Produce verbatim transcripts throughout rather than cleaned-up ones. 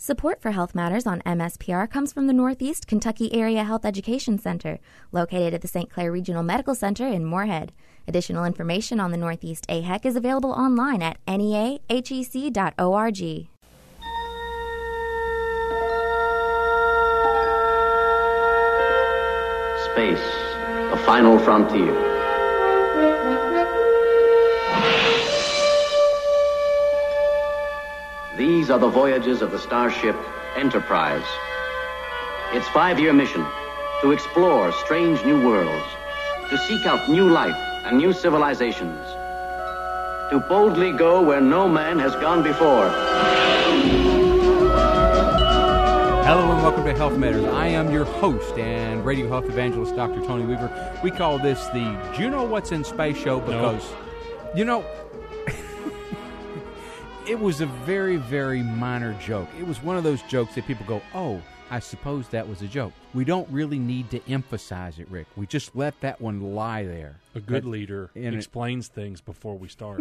Support for Health Matters on M S P R comes from the Northeast Kentucky Area Health Education Center, located at the Saint Clair Regional Medical Center in Moorhead. Additional information on the Northeast A H E C is available online at N E A H E C dot org. Space, the final frontier. These are the voyages of the starship Enterprise. Its five-year mission, to explore strange new worlds, to seek out new life and new civilizations, to boldly go where no man has gone before. Hello and welcome to Health Matters. I am your host and radio health evangelist, Doctor Tony Weaver. We call this the Do You Know What's in Space show because, no. you know, it was a very, very minor joke. It was one of those jokes that people go, oh, I suppose that was a joke. We don't really need to emphasize it, Rick. We just let that one lie there. A good but, leader explains it, things before we start.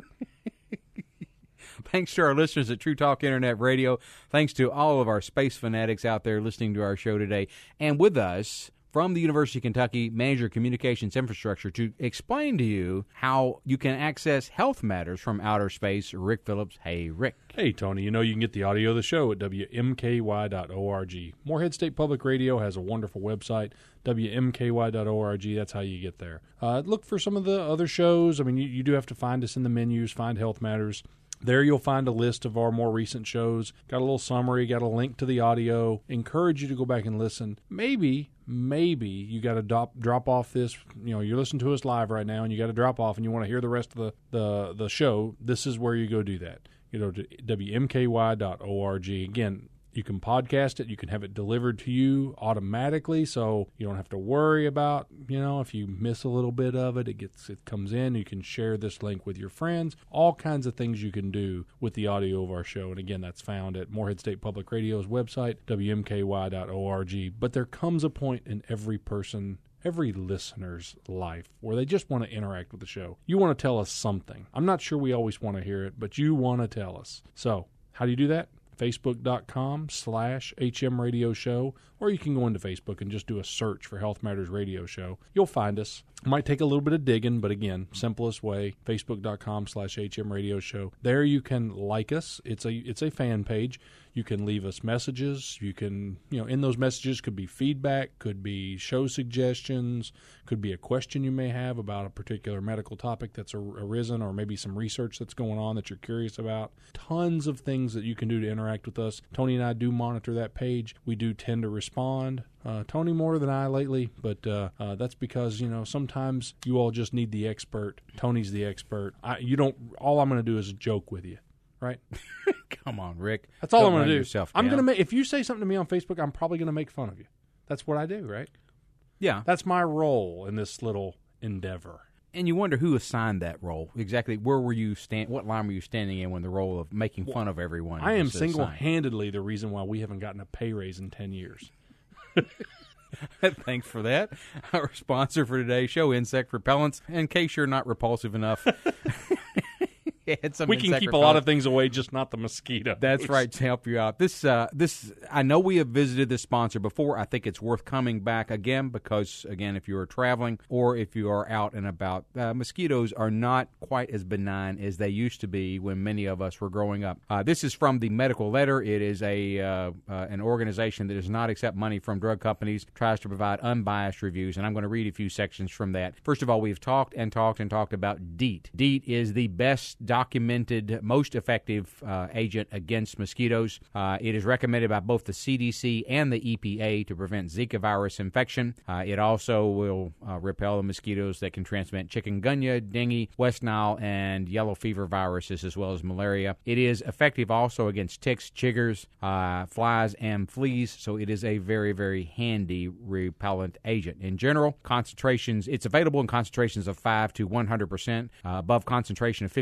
Thanks to our listeners at True Talk Internet Radio. Thanks to all of our space fanatics out there listening to our show today. And with us from the University of Kentucky, Manager of Communications Infrastructure, to explain to you how you can access Health Matters from outer space, Rick Phillips. Hey, Rick. Hey, Tony. You know you can get the audio of the show at W M K Y dot org. Moorhead State Public Radio has a wonderful website, W M K Y dot org. That's how you get there. Uh, look for some of the other shows. I mean, you, you do have to find us in the menus, find Health Matters. There you'll find a list of our more recent shows. Got a little summary, got a link to the audio. Encourage you to go back and listen. Maybe, maybe you got to drop, drop off this, you know, you're listening to us live right now and you got to drop off and you want to hear the rest of the, the, the show. This is where you go do that. You know, to W M K Y dot org. Again, you can podcast it. You can have it delivered to you automatically, so you don't have to worry about, you know, if you miss a little bit of it, it gets it comes in. You can share this link with your friends. All kinds of things you can do with the audio of our show. And again, that's found at Moorhead State Public Radio's website, W M K Y dot org. But there comes a point in every person, every listener's life where they just want to interact with the show. You want to tell us something. I'm not sure we always want to hear it, but you want to tell us. So how do you do that? Facebook.com slash HM Radio Show, or you can go into Facebook and just do a search for Health Matters Radio Show. You'll find us. It might take a little bit of digging, but again, simplest way, Facebook.com slash HM Radio Show. There you can like us. It's a it's a fan page. You can leave us messages. You can, you know, in those messages could be feedback, could be show suggestions, could be a question you may have about a particular medical topic that's arisen, or maybe some research that's going on that you're curious about. Tons of things that you can do to interact with us. Tony and I do monitor that page. We do tend to respond. Uh, Tony more than I lately, but uh, uh, that's because, you know, sometimes you all just need the expert. Tony's the expert. I, you don't. All I'm going to do is joke with you. Right? Come on, Rick. That's all Don't I'm going to do. Yourself I'm down. going to make. If you say something to me on Facebook, I'm probably going to make fun of you. That's what I do, right? Yeah. That's my role in this little endeavor. And you wonder who assigned that role. Exactly. Where were you stand? What line were you standing in when the role of making fun of everyone? I am was assigned? single-handedly the reason why we haven't gotten a pay raise in ten years. Thanks for that. Our sponsor for today's show, Insect Repellents. In case you're not repulsive enough. We can keep a lot of things away, just not the mosquito. That's right, to help you out. This, uh, this, I know we have visited this sponsor before. I think it's worth coming back again because, again, if you are traveling or if you are out and about, uh, mosquitoes are not quite as benign as they used to be when many of us were growing up. Uh, this is from the Medical Letter. It is a uh, uh, an organization that does not accept money from drug companies, tries to provide unbiased reviews, and I'm going to read a few sections from that. First of all, we've talked and talked and talked about DEET. DEET is the best documented, most effective uh, agent against mosquitoes. Uh, it is recommended by both the C D C and the E P A to prevent Zika virus infection. Uh, it also will uh, repel the mosquitoes that can transmit chikungunya, dengue, West Nile, and yellow fever viruses, as well as malaria. It is effective also against ticks, chiggers, uh, flies, and fleas, so it is a very, very handy repellent agent. In general, concentrations, it's available in concentrations of five to one hundred percent. Uh, above concentration of fifty percent,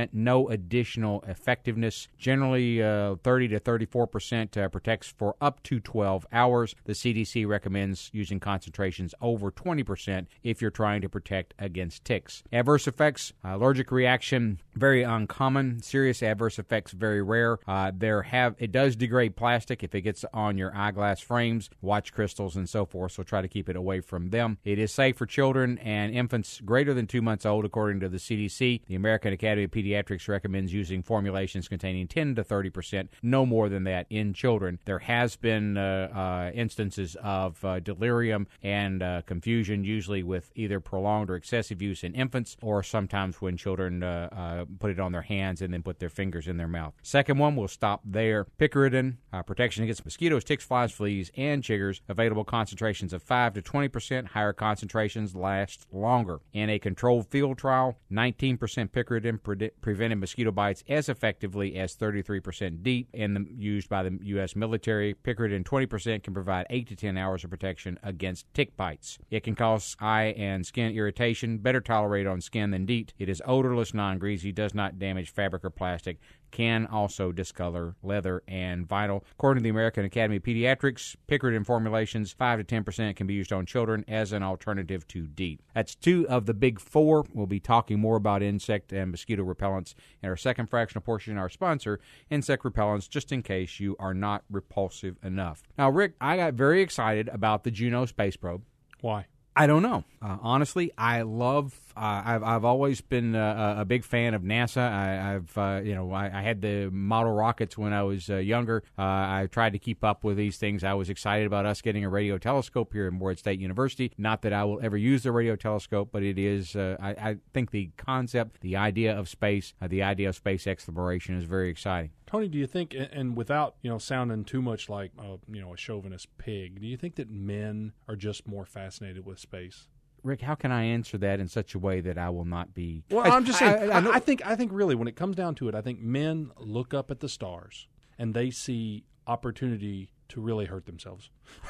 percent, no additional effectiveness. Generally, uh, thirty to thirty-four percent uh, protects for up to twelve hours. The C D C recommends using concentrations over twenty percent if you're trying to protect against ticks. Adverse effects, allergic reaction, very uncommon. Serious adverse effects, very rare. Uh, there have it does degrade plastic if it gets on your eyeglass frames, watch crystals, and so forth, so try to keep it away from them. It is safe for children and infants greater than two months old, according to the C D C. The American Academy of Pediatrics recommends using formulations containing ten to thirty percent, no more than that, in children. There has been uh, uh, instances of uh, delirium and uh, confusion, usually with either prolonged or excessive use in infants, or sometimes when children uh, uh, put it on their hands and then put their fingers in their mouth. Second one, we'll stop there. Picaridin, uh, protection against mosquitoes, ticks, flies, fleas, and chiggers. Available concentrations of five to twenty percent. Higher concentrations last longer. In a controlled field trial, nineteen percent picaridin pre- prevented mosquito bites as effectively as thirty-three percent DEET in the, used by the U S military. Picaridin twenty percent can provide eight to ten hours of protection against tick bites. It can cause eye and skin irritation, better tolerated on skin than DEET. It is odorless, non-greasy, does not damage fabric or plastic, can also discolor leather and vinyl. According to the American Academy of Pediatrics, picaridin formulations, five to ten percent can be used on children as an alternative to DEET. That's two of the big four. We'll be talking more about insect and mosquito repellents in our second fractional portion, our sponsor, Insect Repellents, just in case you are not repulsive enough. Now, Rick, I got very excited about the Juno space probe. Why? I don't know. Uh, honestly, I love. Uh, I've I've always been uh, a big fan of NASA. I, I've uh, you know I, I had the model rockets when I was uh, younger. Uh, I tried to keep up with these things. I was excited about us getting a radio telescope here at Morehead State University. Not that I will ever use the radio telescope, but it is. Uh, I, I think the concept, the idea of space, uh, the idea of space exploration is very exciting. Tony, do you think, and without you know sounding too much like uh, you know a chauvinist pig, do you think that men are just more fascinated with space? Rick, how can I answer that in such a way that I will not be? Well, I, I'm just saying. I, I, I, I think. I think really, when it comes down to it, I think men look up at the stars and they see opportunity to really hurt themselves.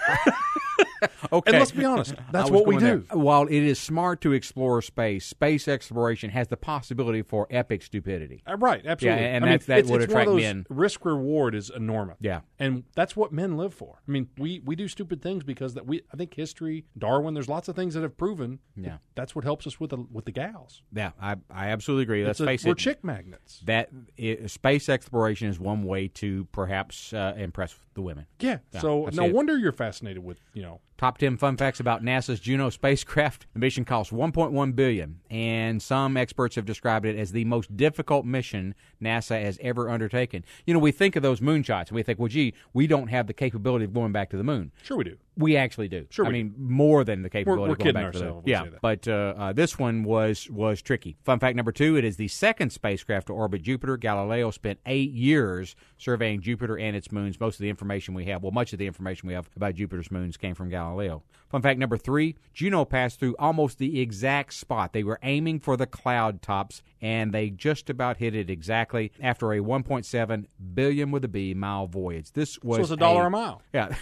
Okay. And let's be honest, that's what we do. There. While it is smart to explore space, space exploration has the possibility for epic stupidity. Uh, right, absolutely. Yeah, and I that's, mean, that it's, would it's attract one of those men. Risk reward is enormous. Yeah, and that's what men live for. I mean, we, we do stupid things because that we. I think history, Darwin. There's lots of things that have proven. Yeah, that's what helps us with the with the gals. Yeah, I I absolutely agree. Let's a, face we're it, we're chick magnets. That it, space exploration is one way to perhaps uh, impress the women. Yeah. yeah so no it. wonder you're fascinated with you know. Top ten fun facts about NASA's Juno spacecraft. The mission cost one point one billion dollars, and some experts have described it as the most difficult mission NASA has ever undertaken. You know, we think of those moonshots, and we think, well, gee, we don't have the capability of going back to the moon. Sure we do. We actually do. Sure, I we mean, do. more than the capability we're, we're of going kidding back to the moon. ourselves. Yeah, but uh, uh, this one was was tricky. Fun fact number two: it is the second spacecraft to orbit Jupiter. Galileo spent eight years surveying Jupiter and its moons. Most of the information we have, well, much of the information we have about Jupiter's moons came from Galileo. Fun fact number three: Juno passed through almost the exact spot. They were aiming for the cloud tops, and they just about hit it exactly after a one point seven billion with a B mile voyage. This was so it's a dollar a, a mile. Yeah.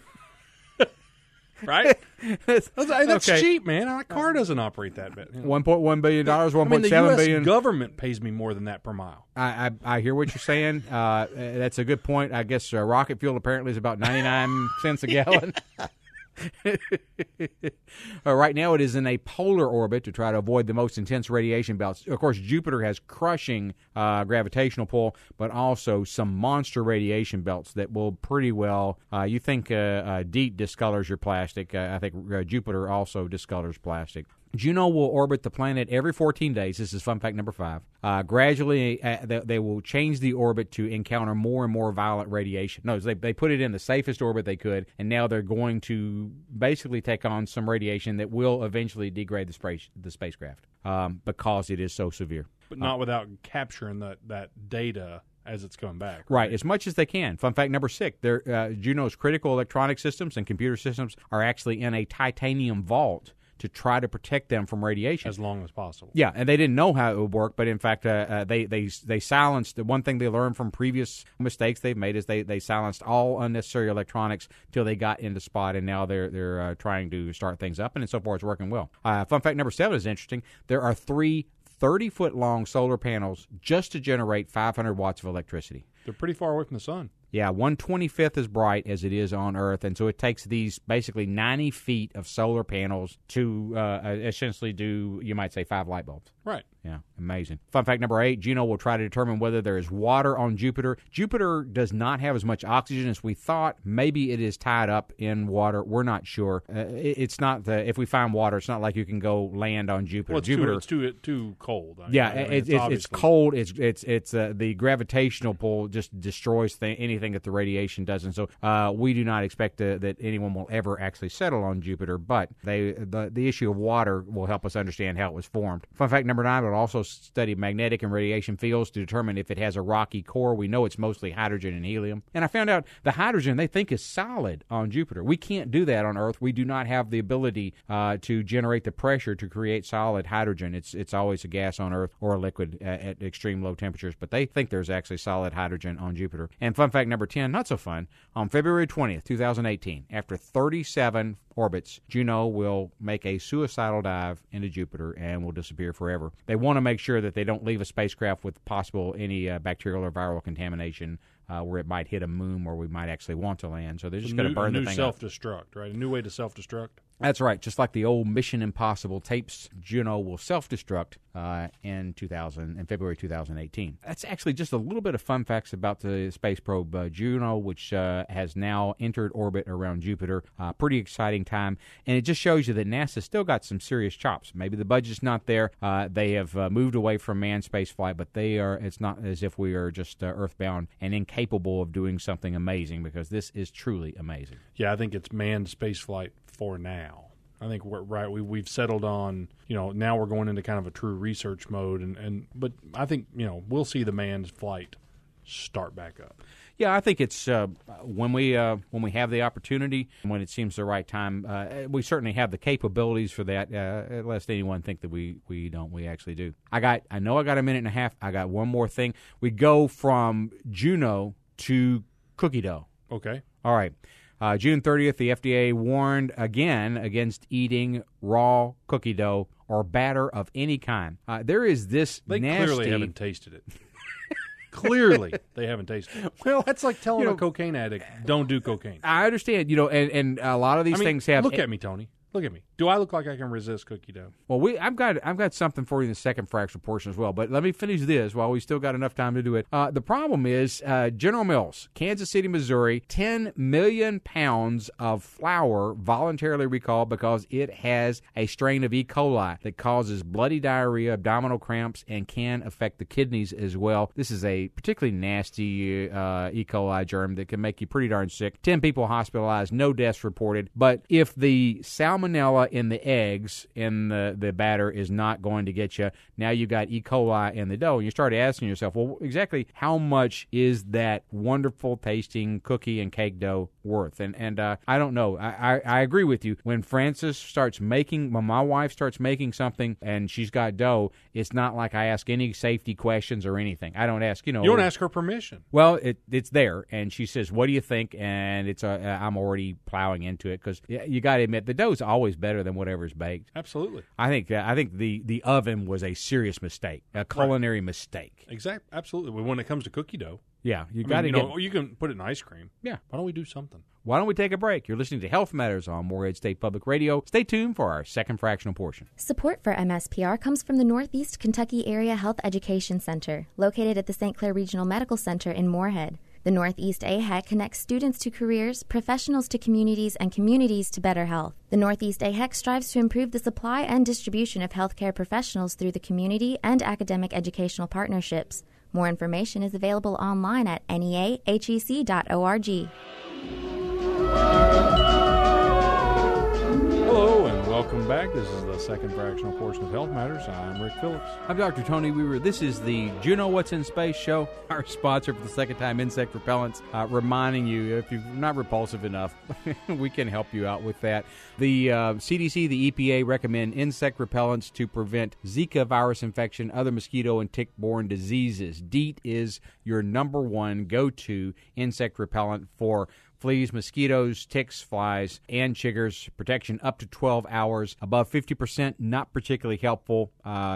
Right? that's that's okay. cheap, man. Our car doesn't operate that bit. You know. one point one billion dollars, one point seven seven I mean, the U S billion. government pays me more than that per mile. I, I, I hear what you're saying. Uh, that's a good point. I guess uh, rocket fuel apparently is about ninety-nine cents a gallon. uh, right now it is in a polar orbit to try to avoid the most intense radiation belts. Of course, Jupiter has crushing uh, gravitational pull, but also some monster radiation belts that will pretty well, uh, you think uh, uh, DEET discolors your plastic. Uh, I think uh, Jupiter also discolors plastic. Juno will orbit the planet every fourteen days. This is fun fact number five. Uh, gradually, uh, they, they will change the orbit to encounter more and more violent radiation. No, they, they put it in the safest orbit they could, and now they're going to basically take on some radiation that will eventually degrade the, space, the spacecraft um, because it is so severe. But not uh, without capturing that, that data as it's coming back. Right? right, as much as they can. Fun fact number six, uh, Juno's critical electronic systems and computer systems are actually in a titanium vault to try to protect them from radiation as long as possible. Yeah, and they didn't know how it would work, but in fact, uh, uh, they they they silenced. The one thing they learned from previous mistakes they've made is they, they silenced all unnecessary electronics till they got into spot, and now they're they're uh, trying to start things up, and so far it's working well. Uh, fun fact number seven is interesting. There are three thirty-foot-long solar panels just to generate five hundred watts of electricity. They're pretty far away from the sun. Yeah, one twenty-fifth as bright as it is on Earth, and so it takes these basically ninety feet of solar panels to uh, essentially do, you might say, five light bulbs. Right. Yeah, amazing. Fun fact number eight, Juno will try to determine whether there is water on Jupiter. Jupiter does not have as much oxygen as we thought. Maybe it is tied up in water. We're not sure. Uh, it, it's not the, if we find water, it's not like you can go land on Jupiter. Well, it's Jupiter, too, it's too, too cold. I mean, yeah, I mean, it, it's, it's, it's it's cold. It's it's it's uh, the gravitational pull just destroys th- anything that the radiation does, and so uh, we do not expect to, that anyone will ever actually settle on Jupiter. But they the the issue of water will help us understand how it was formed. Fun fact number nine, will also study magnetic and radiation fields to determine if it has a rocky core. We know it's mostly hydrogen and helium. And I found out the hydrogen they think is solid on Jupiter. We can't do that on Earth. We do not have the ability uh, to generate the pressure to create solid hydrogen. It's it's always a gas on Earth or a liquid at, at extreme low temperatures. But they think there's actually solid hydrogen on Jupiter. And fun fact number ten, not so fun, on February twentieth, twenty eighteen, after thirty-seven orbits, Juno will make a suicidal dive into Jupiter and will disappear forever. They want to make sure that they don't leave a spacecraft with possible any uh, bacterial or viral contamination uh, where it might hit a moon where we might actually want to land. So they're just going to burn a the new thing self-destruct, up. right? A new way to self-destruct. That's right. Just like the old Mission Impossible tapes, Juno will self-destruct uh, in two thousand in February twenty eighteen. That's actually just a little bit of fun facts about the space probe uh, Juno, which uh, has now entered orbit around Jupiter. Uh, pretty exciting time, and it just shows you that NASA still got some serious chops. Maybe the budget's not there. Uh, they have uh, moved away from manned space flight, but they are. It's not as if we are just uh, earthbound and incapable of doing something amazing, because this is truly amazing. Yeah, I think it's manned space flight for now. I think we're right. We we've settled on, you know, now we're going into kind of a true research mode, and, and but I think, you know, we'll see the manned flight start back up. Yeah, I think it's uh, when we uh, when we have the opportunity, when it seems the right time. Uh, we certainly have the capabilities for that. Uh, lest anyone think that we, we don't, we actually do. I got, I know I got a minute and a half. I got one more thing. We go from Juno to cookie dough. Okay. All right. Uh, June thirtieth, the F D A warned again against eating raw cookie dough or batter of any kind. Uh, there is this they nasty... clearly haven't tasted it. Clearly, they haven't tasted it. Well, that's like telling you know, a cocaine addict, don't do cocaine. I understand, you know, and, and a lot of these I mean, things have... Look at me, Tony. Look at me. Do I look like I can resist cookie dough? Well, we I've got I've got something for you in the second fractional portion as well. But let me finish this while we still got enough time to do it. Uh, the problem is uh, General Mills, Kansas City, Missouri, ten million pounds of flour voluntarily recalled because it has a strain of E. coli that causes bloody diarrhea, abdominal cramps, and can affect the kidneys as well. This is a particularly nasty uh, E. coli germ that can make you pretty darn sick. Ten people hospitalized, no deaths reported. But if the salmonella in the eggs in the, the batter is not going to get you, now you've got E. coli in the dough, and you start asking yourself, well, exactly how much is that wonderful tasting cookie and cake dough worth? And and uh, I don't know. I, I, I agree with you. When Frances starts making, when my wife starts making something and she's got dough, it's not like I ask any safety questions or anything. I don't ask, you know. You don't ask her permission. Well, it it's there, and she says, what do you think? And it's uh, I'm already plowing into it, because you got to admit, the dough's always better than whatever's baked. Absolutely. I think uh, I think the, the oven was a serious mistake, a culinary right. mistake. Exactly. Absolutely. When it comes to cookie dough. Yeah, you I got to mean, get. You know, you can put it in ice cream. Yeah. Why don't we do something? Why don't we take a break? You're listening to Health Matters on Morehead State Public Radio. Stay tuned for our second fractional portion. Support for M S P R comes from the Northeast Kentucky Area Health Education Center, located at the Saint Clair Regional Medical Center in Morehead. The Northeast A H E C connects students to careers, professionals to communities, and communities to better health. The Northeast A H E C strives to improve the supply and distribution of healthcare professionals through the community and academic educational partnerships. More information is available online at N E A H E C dot org. Hello and welcome back. This is the second fractional portion of Health Matters. I'm Rick Phillips. I'm Doctor Tony Weaver. This is the Juno What's in Space show, our sponsor for the second time, Insect Repellents, uh, reminding you, if you're not repulsive enough, we can help you out with that. The uh, C D C, the E P A recommend insect repellents to prevent Zika virus infection, other mosquito and tick-borne diseases. DEET is your number one go-to insect repellent for fleas, mosquitoes, ticks, flies, and chiggers. Protection up to twelve hours. Above fifty percent, not particularly helpful. Uh,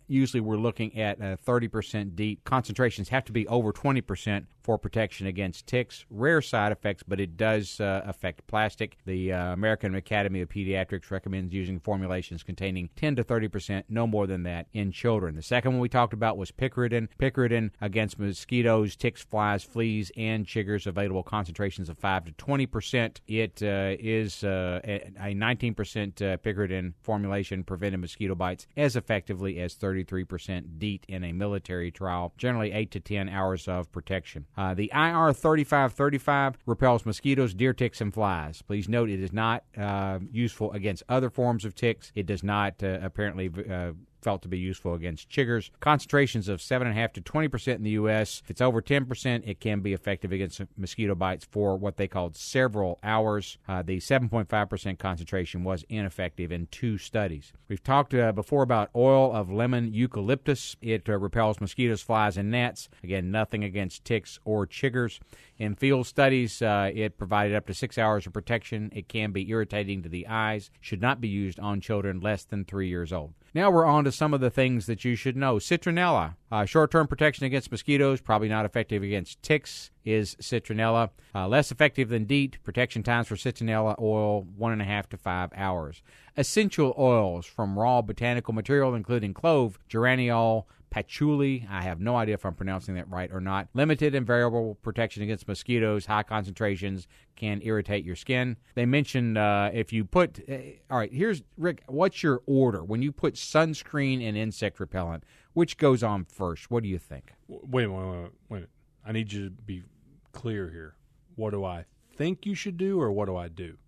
usually we're looking at uh, thirty percent DEET. Concentrations have to be over twenty percent for protection against ticks. Rare side effects, but it does uh, affect plastic. The uh, American Academy of Pediatrics recommends using formulations containing ten to thirty percent, no more than that, in children. The second one we talked about was picaridin. Picaridin against mosquitoes, ticks, flies, fleas, and chiggers, available concentrations of five to twenty percent. It uh, is uh, a nineteen percent uh, picaridin formulation prevented mosquito bites as effectively as thirty-three percent DEET in a military trial, generally eight to ten hours of protection. Uh, the I R thirty-five thirty-five repels mosquitoes, deer ticks, and flies. Please note it is not uh, useful against other forms of ticks. It does not uh, apparently uh, felt to be useful against chiggers. Concentrations of seven point five to twenty percent in the U S. If it's over ten percent, it can be effective against mosquito bites for what they called several hours. Uh, the seven point five percent concentration was ineffective in two studies. We've talked uh, before about oil of lemon eucalyptus. It uh, repels mosquitoes, flies, and gnats. Again, nothing against ticks or chiggers. In field studies, uh, it provided up to six hours of protection. It can be irritating to the eyes. Should not be used on children less than three years old. Now we're on to some of the things that you should know. Citronella, uh, short-term protection against mosquitoes, probably not effective against ticks, is citronella. Uh, less effective than DEET. Protection times for citronella oil, one and a half to five hours. Essential oils from raw botanical material, including clove, geraniol, patchouli. I have no idea if I'm pronouncing that right or not. Limited and variable protection against mosquitoes. High concentrations can irritate your skin. They mentioned uh, if you put... Uh, all right, here's, Rick, what's your order? When you put sunscreen and insect repellent, which goes on first? What do you think? Wait a minute, wait, wait, wait. I need you to be clear here. What do I think you should do, or what do I do?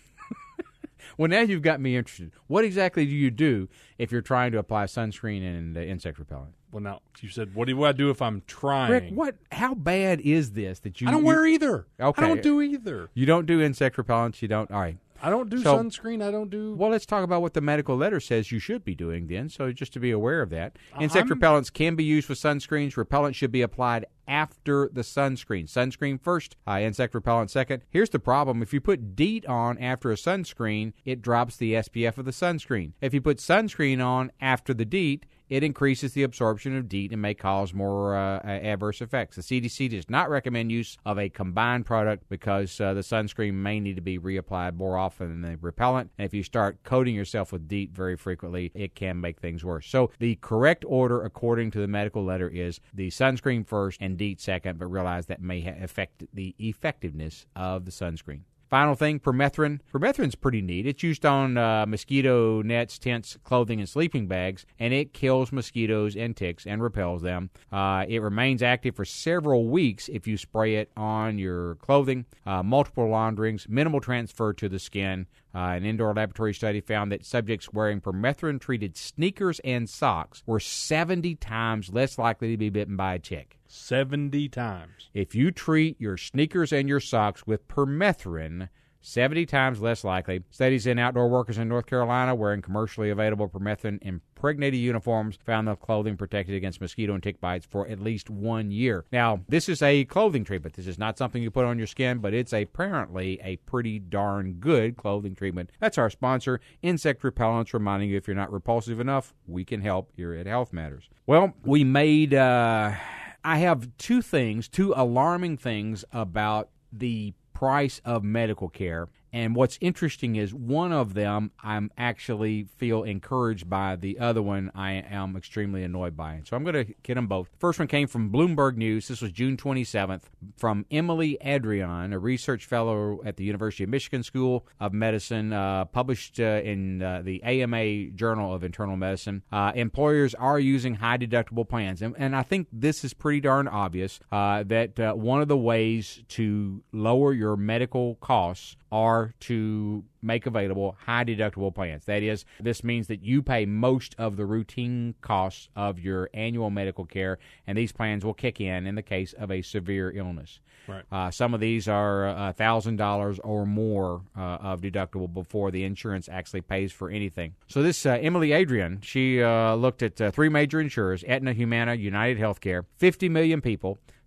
Well, now you've got me interested. What exactly do you do if you're trying to apply sunscreen and uh, insect repellent? Well, now, you said, what do I do if I'm trying? Rick, what? How bad is this that you... I don't you, wear either. Okay. I don't do either. You don't do insect repellents? You don't? All right. I don't do so, sunscreen. I don't do... Well, let's talk about what the medical letter says you should be doing then, so just to be aware of that. Insect I'm, repellents can be used with sunscreens. Repellent should be applied after the sunscreen. Sunscreen first, uh, insect repellent second. Here's the problem. If you put DEET on after a sunscreen, it drops the S P F of the sunscreen. If you put sunscreen on after the DEET, it increases the absorption of DEET and may cause more uh, adverse effects. The C D C does not recommend use of a combined product because uh, the sunscreen may need to be reapplied more often than the repellent. And if you start coating yourself with DEET very frequently, it can make things worse. So the correct order, according to the medical letter, is the sunscreen first and DEET second, but realize that may ha- affect the effectiveness of the sunscreen. Final thing, permethrin. Permethrin's pretty neat. It's used on uh, mosquito nets, tents, clothing, and sleeping bags, and it kills mosquitoes and ticks and repels them. Uh, it remains active for several weeks if you spray it on your clothing. Uh, multiple launderings, minimal transfer to the skin. Uh, an indoor laboratory study found that subjects wearing permethrin-treated sneakers and socks were seventy times less likely to be bitten by a tick. seventy times. If you treat your sneakers and your socks with permethrin, seventy times less likely. Studies in outdoor workers in North Carolina wearing commercially available permethrin impregnated uniforms found the clothing protected against mosquito and tick bites for at least one year. Now, this is a clothing treatment. This is not something you put on your skin, but it's apparently a pretty darn good clothing treatment. That's our sponsor, Insect Repellents, reminding you if you're not repulsive enough, we can help here at Health Matters. Well, we made... Uh, I have two things, two alarming things about the price of medical care. And what's interesting is one of them I'm actually feel encouraged by. The other one I am extremely annoyed by. So I'm going to get them both. The first one came from Bloomberg News. This was June twenty-seventh from Emily Adrian, a research fellow at the University of Michigan School of Medicine, uh, published uh, in uh, the A M A Journal of Internal Medicine. Uh, employers are using high-deductible plans. And, and I think this is pretty darn obvious uh, that uh, one of the ways to lower your medical costs are to make available high-deductible plans. That is, this means that you pay most of the routine costs of your annual medical care, and these plans will kick in in the case of a severe illness. Right. Uh, some of these are one thousand dollars or more uh, of deductible before the insurance actually pays for anything. So this uh, Emily Adrian, she uh, looked at uh, three major insurers, Aetna, Humana, United Healthcare, fifty million people,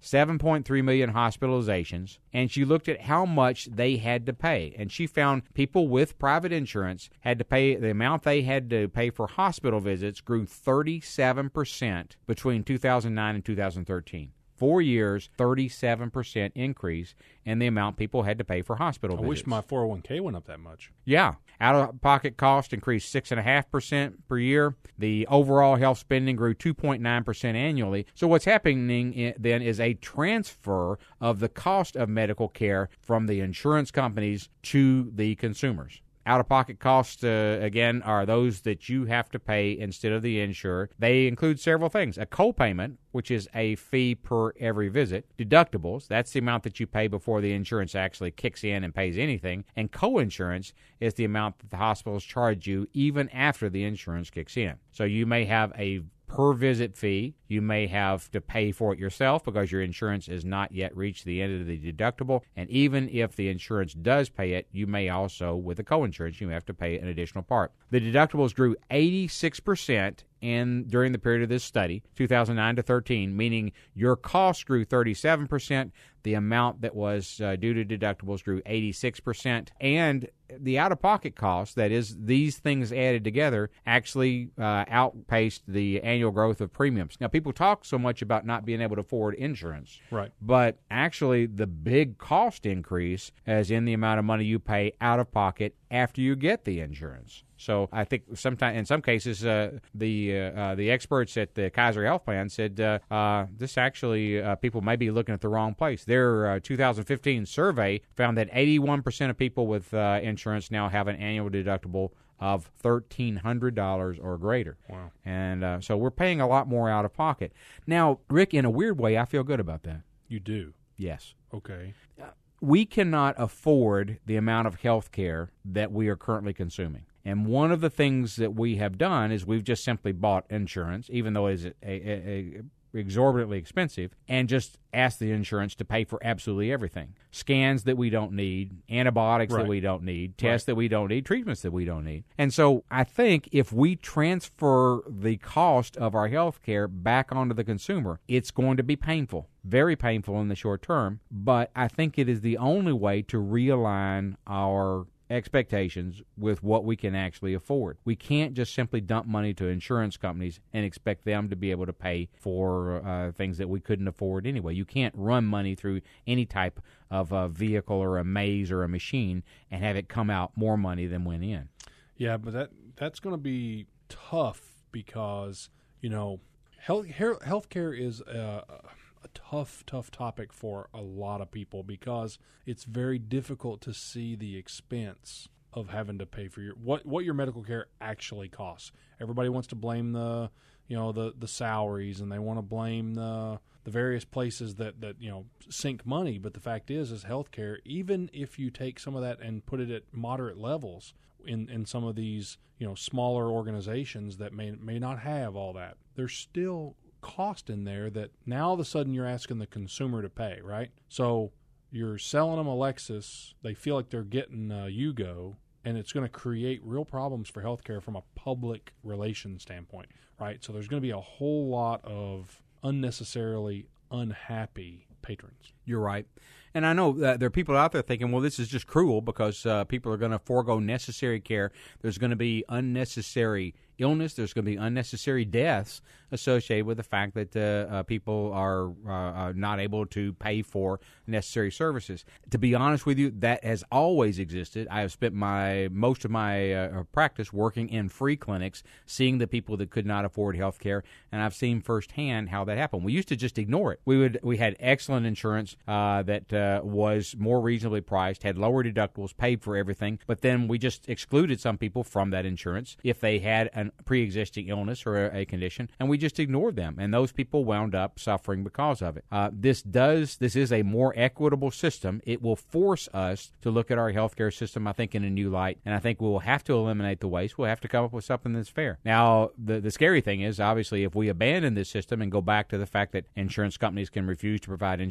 seven point three million hospitalizations, and she looked at how much they had to pay. And she found people with private insurance had to pay, the amount they had to pay for hospital visits grew thirty-seven percent between two thousand nine and two thousand thirteen. Four years, thirty-seven percent increase in the amount people had to pay for hospital I visits. wish my four oh one k went up that much. Yeah. Out-of-pocket cost increased six point five percent per year. The overall health spending grew two point nine percent annually. So what's happening then is a transfer of the cost of medical care from the insurance companies to the consumers. Out-of-pocket costs, uh, again, are those that you have to pay instead of the insurer. They include several things. A copayment, which is a fee per every visit. Deductibles, that's the amount that you pay before the insurance actually kicks in and pays anything. And coinsurance is the amount that the hospitals charge you even after the insurance kicks in. So you may have a per visit fee. You may have to pay for it yourself because your insurance has not yet reached the end of the deductible. And even if the insurance does pay it, you may also, with the coinsurance, you have to pay an additional part. The deductibles grew eighty-six percent in during the period of this study, two thousand nine to thirteen, meaning your cost grew thirty-seven percent. The amount that was uh, due to deductibles grew eighty-six percent. And the out-of-pocket cost, that is, these things added together, actually uh, outpaced the annual growth of premiums. Now, people talk so much about not being able to afford insurance. Right. But actually, the big cost increase is in the amount of money you pay out-of-pocket after you get the insurance. So I think sometimes, in some cases, uh, the uh, uh, the experts at the Kaiser Health Plan said uh, uh, this actually uh, people may be looking at the wrong place. Their uh, two thousand fifteen survey found that eighty-one percent of people with uh, insurance now have an annual deductible of thirteen hundred dollars or greater. Wow. And uh, so we're paying a lot more out of pocket. Now, Rick, in a weird way, I feel good about that. You do? Yes. Okay. We cannot afford the amount of health care that we are currently consuming. And one of the things that we have done is we've just simply bought insurance, even though it is a, a, a exorbitantly expensive, and just asked the insurance to pay for absolutely everything. Scans that we don't need, antibiotics Right. that we don't need, tests Right. that we don't need, treatments that we don't need. And so I think if we transfer the cost of our health care back onto the consumer, it's going to be painful, very painful in the short term, but I think it is the only way to realign our expectations with what we can actually afford. We can't just simply dump money to insurance companies and expect them to be able to pay for uh, things that we couldn't afford anyway. You can't run money through any type of a vehicle or a maze or a machine and have it come out more money than went in. Yeah, but that that's going to be tough because, you know, health healthcare is a, a tough, tough topic for a lot of people because it's very difficult to see the expense of having to pay for your what what your medical care actually costs. Everybody wants to blame the you know the the salaries, and they want to blame the the various places that that you know sink money. But the fact is, is healthcare, even if you take some of that and put it at moderate levels in in some of these you know smaller organizations that may may not have all that, there's still cost in there that now all of a sudden you're asking the consumer to pay, right? So you're selling them a Lexus, they feel like they're getting a Yugo, and it's going to create real problems for healthcare from a public relations standpoint, right? So there's going to be a whole lot of unnecessarily unhappy patrons. You're right. And I know that there are people out there thinking, well, this is just cruel because uh, people are going to forego necessary care. There's going to be unnecessary illness. There's going to be unnecessary deaths associated with the fact that uh, uh, people are uh, uh, not able to pay for necessary services. To be honest with you, that has always existed. I have spent my most of my uh, practice working in free clinics, seeing the people that could not afford health care, and I've seen firsthand how that happened. We used to just ignore it. We would we had excellent insurance uh, that uh, was more reasonably priced, had lower deductibles, paid for everything, but then we just excluded some people from that insurance if they had a pre-existing illness or a, a condition, and we just ignored them, and those people wound up suffering because of it. Uh, this does this is a more equitable system. It will force us to look at our healthcare system, I think, in a new light, and I think we will have to eliminate the waste. We'll have to come up with something that's fair. Now, the the scary thing is, obviously, if we abandon this system and go back to the fact that insurance companies can refuse to provide insurance to people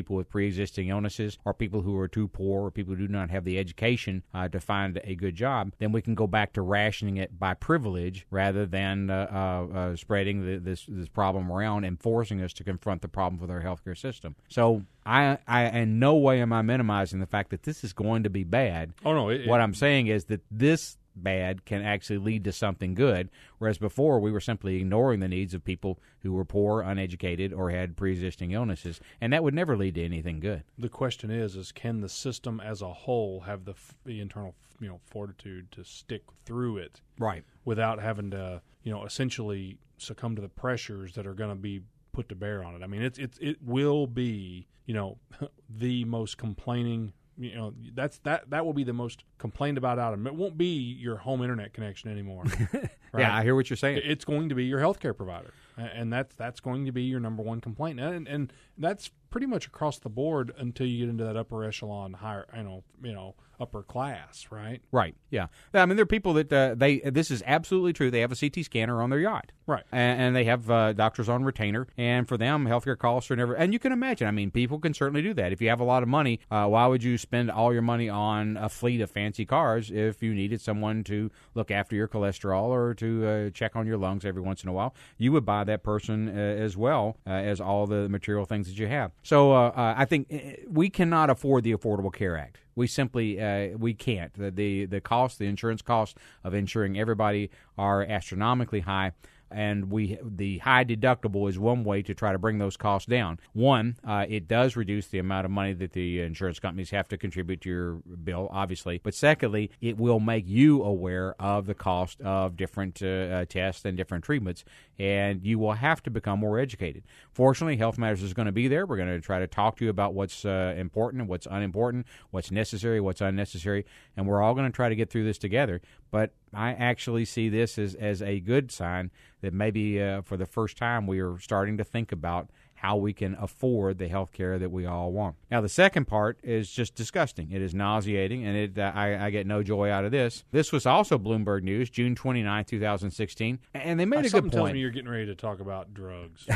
people with pre-existing illnesses or people who are too poor or people who do not have the education uh, to find a good job, then we can go back to rationing it by privilege rather than uh, uh, uh, spreading the, this this problem around and forcing us to confront the problem with our healthcare system. So I, I in no way am I minimizing the fact that this is going to be bad. Oh, no. It, what it, I'm saying is that this bad can actually lead to something good, whereas before we were simply ignoring the needs of people who were poor, uneducated, or had pre-existing illnesses, and that would never lead to anything good. The question is, is can the system as a whole have the, the internal, you know, fortitude to stick through it, right, without having to, you know, essentially succumb to the pressures that are going to be put to bear on it? I mean, it's it's it will be, you know, the most complaining. You know, that's that that will be the most complained about item. It won't be your home internet connection anymore. Right? Yeah, I hear what you're saying. It's going to be your healthcare provider, and that's that's going to be your number one complaint, and and that's pretty much across the board until you get into that upper echelon, higher, you know, you know, upper class, right? Right. Yeah. I mean, there are people that uh, they. This is absolutely true. They have a C T scanner on their yacht, right? And, and they have uh, doctors on retainer, and for them, healthcare costs are never. And you can imagine. I mean, people can certainly do that. If you have a lot of money, uh, why would you spend all your money on a fleet of fancy cars if you needed someone to look after your cholesterol or to uh, check on your lungs every once in a while? You would buy that person uh, as well uh, as all the material things that you have. So uh, uh, I think we cannot afford the Affordable Care Act. We simply uh, we can't. The, the the cost, the insurance costs of insuring everybody are astronomically high. And we the high deductible is one way to try to bring those costs down. One, uh, it does reduce the amount of money that the insurance companies have to contribute to your bill, obviously. But secondly, it will make you aware of the cost of different uh, uh, tests and different treatments, and you will have to become more educated. Fortunately, Health Matters is going to be there. We're going to try to talk to you about what's uh, important and what's unimportant, what's necessary, what's unnecessary, and we're all going to try to get through this together. But I actually see this as, as a good sign that maybe uh, for the first time we are starting to think about how we can afford the health care that we all want. Now, the second part is just disgusting. It is nauseating, and it, uh, I, I get no joy out of this. This was also Bloomberg News, June twenty-ninth, twenty sixteen, and they made uh, a good something point. Tells me you're getting ready to talk about drugs.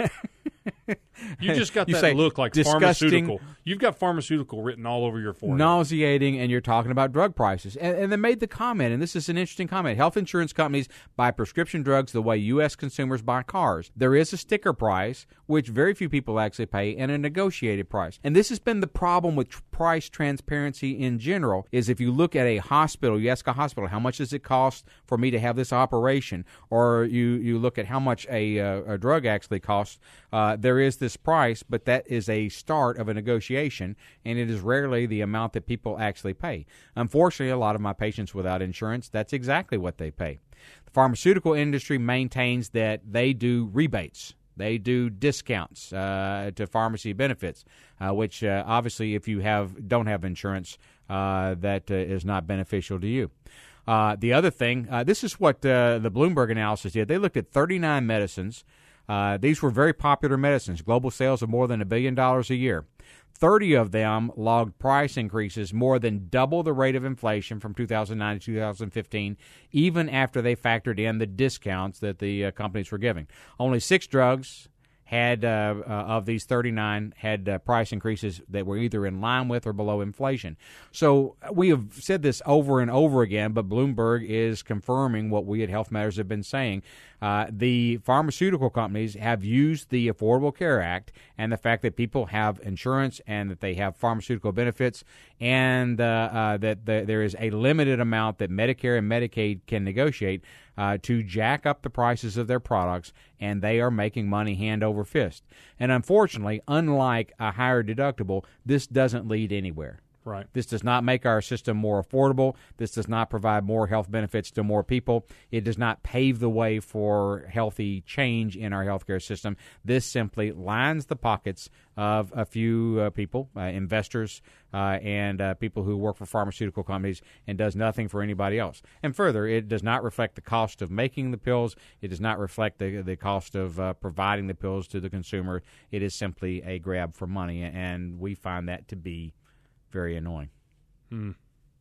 You just got You that say look like disgusting, pharmaceutical. You've got pharmaceutical written all over your forehead. Nauseating, and you're talking about drug prices. And, and they made the comment, and this is an interesting comment. Health insurance companies buy prescription drugs the way U S consumers buy cars. There is a sticker price, which very few people actually pay, and a negotiated price. And this has been the problem with tr- price transparency in general, is if you look at a hospital, you ask a hospital, how much does it cost for me to have this operation? Or you, you look at how much a, uh, a drug actually costs. Uh, there is this price, but that is a start of a negotiation, and it is rarely the amount that people actually pay. Unfortunately, a lot of my patients without insurance, that's exactly what they pay. The pharmaceutical industry maintains that they do rebates. They do discounts uh, to pharmacy benefits, uh, which uh, obviously, if you have don't have insurance, uh, that uh, is not beneficial to you. Uh, the other thing, uh, this is what uh, the Bloomberg analysis did. They looked at thirty-nine medicines. Uh, these were very popular medicines, global sales of more than a billion dollars a year. thirty of them logged price increases more than double the rate of inflation from two thousand nine to two thousand fifteen, even after they factored in the discounts that the uh, companies were giving. Only six drugs had uh, uh, of these thirty-nine had uh, price increases that were either in line with or below inflation. So we have said this over and over again, but Bloomberg is confirming what we at Health Matters have been saying. Uh, the pharmaceutical companies have used the Affordable Care Act and the fact that people have insurance and that they have pharmaceutical benefits, and uh, uh, that the, there is a limited amount that Medicare and Medicaid can negotiate uh, to jack up the prices of their products, and they are making money hand over fist. And unfortunately, unlike a higher deductible, this doesn't lead anywhere. Right. This does not make our system more affordable. This does not provide more health benefits to more people. It does not pave the way for healthy change in our healthcare system. This simply lines the pockets of a few uh, people, uh, investors, uh, and uh, people who work for pharmaceutical companies, and does nothing for anybody else. And further, it does not reflect the cost of making the pills. It does not reflect the, the cost of uh, providing the pills to the consumer. It is simply a grab for money, and we find that to be very annoying. Hmm.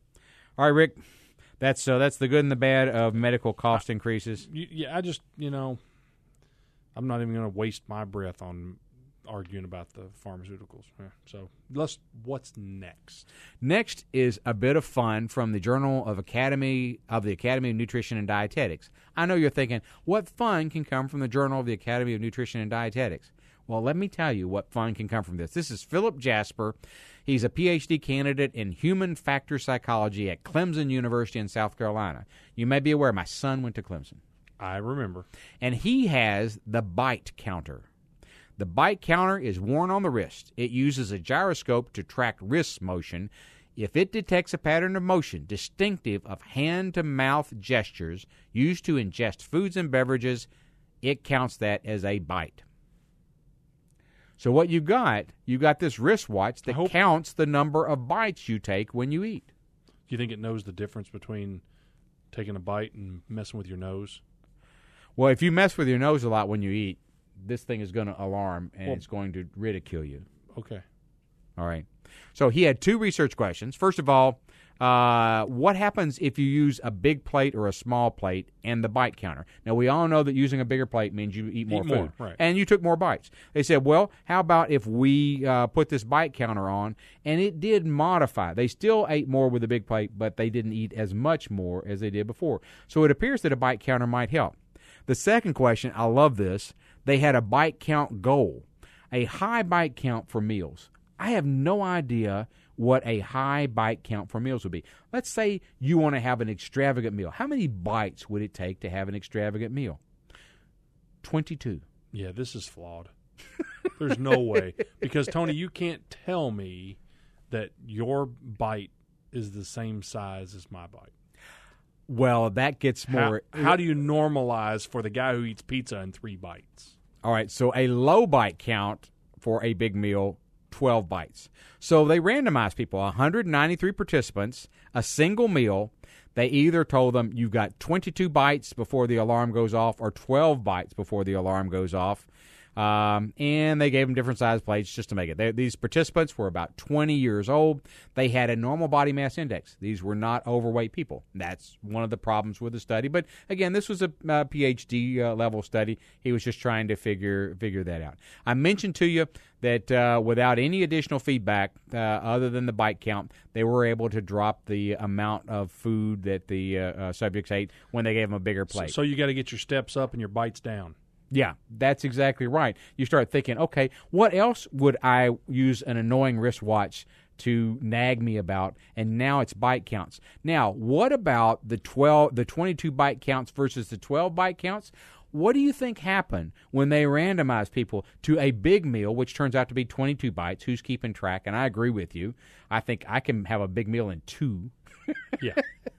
All right, Rick, that's uh, that's the good and the bad of medical cost increases. Yeah, I just, you know, I'm not even going to waste my breath on arguing about the pharmaceuticals. Yeah. So let's. What's next? Next is a bit of fun from the Journal of Academy of the Academy of Nutrition and Dietetics. I know you're thinking, what fun can come from the Journal of the Academy of Nutrition and Dietetics? Well, let me tell you what fun can come from this. This is Philip Jasper. He's a P H D candidate in human factor psychology at Clemson University in South Carolina. You may be aware my son went to Clemson. I remember. And he has the bite counter. The bite counter is worn on the wrist. It uses a gyroscope to track wrist motion. If it detects a pattern of motion distinctive of hand-to-mouth gestures used to ingest foods and beverages, it counts that as a bite. So what you got, you got this wristwatch that hope- counts the number of bites you take when you eat. Do you think it knows the difference between taking a bite and messing with your nose? Well, if you mess with your nose a lot when you eat, this thing is going to alarm, and Well- it's going to ridicule you. Okay. All right. So he had two research questions. First of all, uh, what happens if you use a big plate or a small plate and the bite counter? Now, we all know that using a bigger plate means you eat more Eat food. more, right. And you took more bites. They said, well, how about if we uh, put this bite counter on? And it did modify. They still ate more with a big plate, but they didn't eat as much more as they did before. So it appears that a bite counter might help. The second question, I love this, they had a bite count goal, a high bite count for meals. I have no idea what a high bite count for meals would be. Let's say you want to have an extravagant meal. How many bites would it take to have an extravagant meal? twenty-two. Yeah, this is flawed. There's no way. Because, Tony, you can't tell me that your bite is the same size as my bite. Well, that gets more... How, how do you normalize for the guy who eats pizza in three bites? All right, so a low bite count for a big meal, twelve bites. So they randomized people, one hundred ninety-three participants, a single meal. They either told them you've got twenty-two bites before the alarm goes off or twelve bites before the alarm goes off. Um, and they gave them different size plates just to make it. They, these participants were about twenty years old. They had a normal body mass index. These were not overweight people. That's one of the problems with the study. But again, this was a uh, P H D uh, level study. He was just trying to figure figure that out. I mentioned to you that uh, without any additional feedback uh, other than the bite count, they were able to drop the amount of food that the uh, uh, subjects ate when they gave them a bigger plate. So, so you got to get your steps up and your bites down. Yeah, that's exactly right. You start thinking, okay, what else would I use an annoying wristwatch to nag me about? And now it's bite counts. Now, what about the twelve, the twenty-two bite counts versus the twelve bite counts? What do you think happened when they randomized people to a big meal, which turns out to be twenty-two bites? Who's keeping track? And I agree with you. I think I can have a big meal in two. Yeah.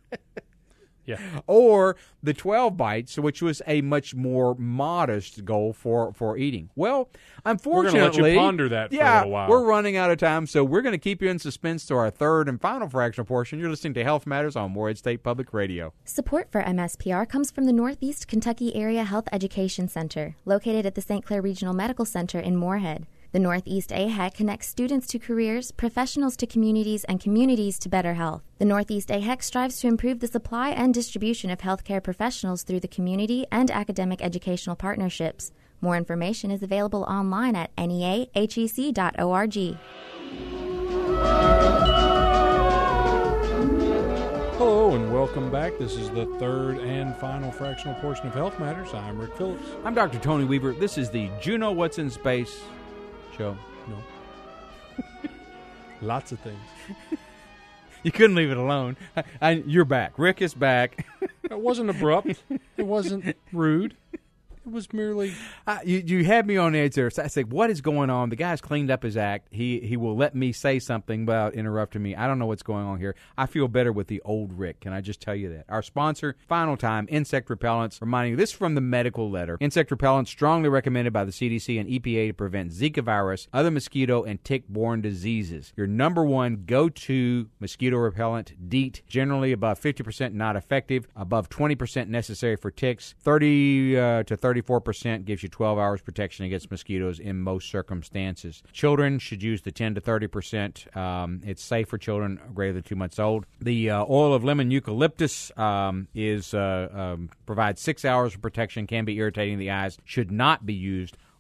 Yeah. Or the twelve bites, which was a much more modest goal for, for eating. Well, unfortunately, we're going to let you ponder that for yeah, a little while. We're running out of time, so we're going to keep you in suspense to our third and final fractional portion. You're listening to Health Matters on Morehead State Public Radio. Support for M S P R comes from the Northeast Kentucky Area Health Education Center, located at the Saint Clair Regional Medical Center in Morehead. The Northeast A H E C connects students to careers, professionals to communities, and communities to better health. The Northeast A H E C strives to improve the supply and distribution of healthcare professionals through the community and academic educational partnerships. More information is available online at N E A H E C dot org. Hello and welcome back. This is the third and final fractional portion of Health Matters. I'm Rick Phillips. I'm Doctor Tony Weaver. This is the Juno What's in Space show. No. Lots of things. You couldn't leave it alone. I, I, you're back. Rick is back. It wasn't abrupt. It wasn't rude. It was merely... Uh, you, you had me on edge there. So I said, what is going on? The guy's cleaned up his act. He he will let me say something without interrupting me. I don't know what's going on here. I feel better with the old Rick. Can I just tell you that? Our sponsor, final time, insect repellents. Reminding you, this is from the medical letter. Insect repellents strongly recommended by the C D C and E P A to prevent Zika virus, other mosquito, and tick-borne diseases. Your number one go-to mosquito repellent, DEET, generally above fifty percent not effective, above twenty percent necessary for ticks, thirty uh, to thirty-four percent gives you twelve hours protection against mosquitoes in most circumstances. Children should use the ten to thirty percent. Um, it's safe for children greater than two months old. The uh, oil of lemon eucalyptus um, is uh, um, provides six hours of protection, can be irritating to the eyes, should not be used